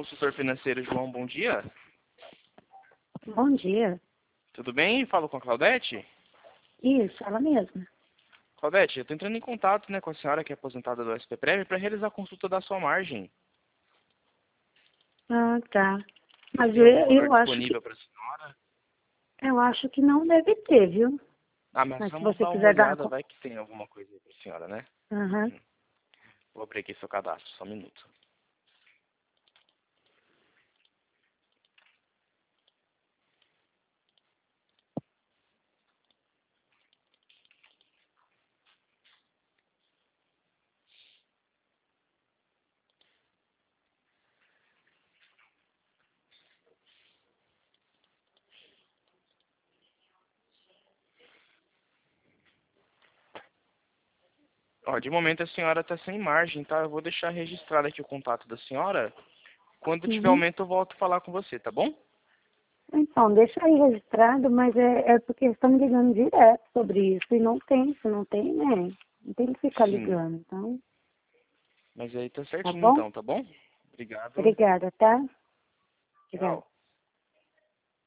consultor financeiro João, bom dia. Bom dia. Tudo bem? Falo com a Claudete? Isso, ela mesma. Claudete, eu estou entrando em contato, né, com a senhora que é aposentada do SPPrev para realizar a consulta da sua margem. Ah, tá. Mas Tem algum valor eu acho disponível para a senhora? eu acho que não deve ter, viu? Ah, mas Mas se vamos você dar uma quiser dar olhada, vai que tem alguma coisa aí para a senhora, né? Aham. Vou abrir aqui seu cadastro, só um minuto. Ó, de momento a senhora está sem margem, tá? Eu vou deixar registrado aqui o contato da senhora. Quando tiver Uhum. aumento eu volto a falar com você, tá bom? Então, deixa aí registrado, mas é porque estão ligando direto sobre isso. E não tem, se não tem, né? Não tem que ficar Sim. ligando, então. Mas aí tá Tá certinho bom? então, tá bom? Obrigado. Obrigada, tá? Obrigada. Tchau.